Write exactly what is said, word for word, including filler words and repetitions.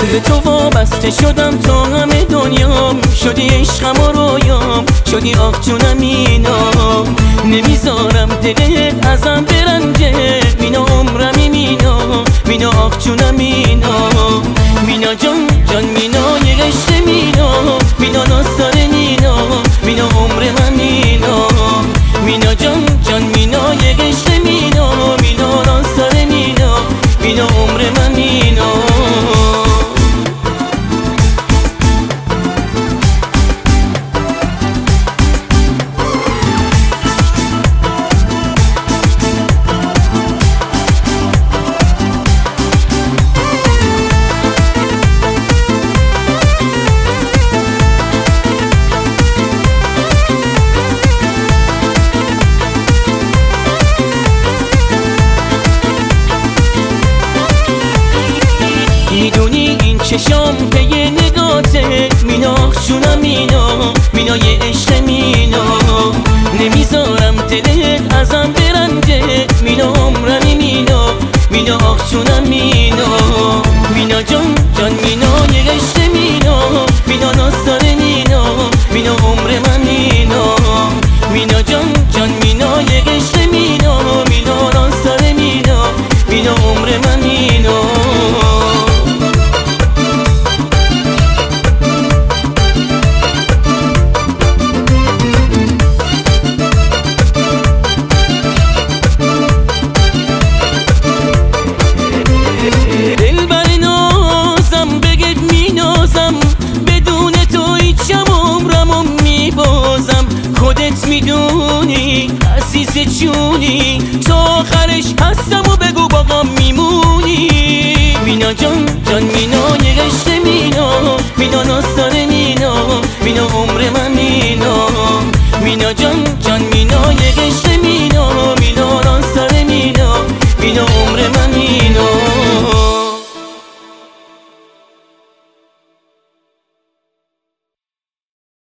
به تو وابسته شدم تا همه دنیام، شدی عشقم و رویام، شدی آخ جونم مینا. نمیذارم دلت ازم برنجه، مینا عمرمی مینا، مینا آخ جونم مینا. مینا جان جان مینا یه عشق مینا، مینا ناز داره مینا، مینا عمر من مینا. مینا جان جان مینا یه عشق مینا، مینا ناز داره مینا، مینا عمر من مینا. میدونی این چشام پی نگاته، مینا جونم مینا، مینا یه عشق مینا. نمیذارم دلت ازم برنجه، مینا عمرمی مینا، مینا آخ جونم مینا. مینا جان جان مینا یه عشق مینا، مینا ناز داره مینا، مینا عمر من مینا. مینا جان جان مینا یه عشق مینا، مینا ناز داره مینا، مینا عمر من مینا. خودت میدونی عزیز جونی، تا آخرش هستم و بگو باقا میمونی. مینا جان جان مینا یه عشق مینا، مینا ناز داره مینا، مینا عمر من مینا. مینا جان جان مینا یه عشق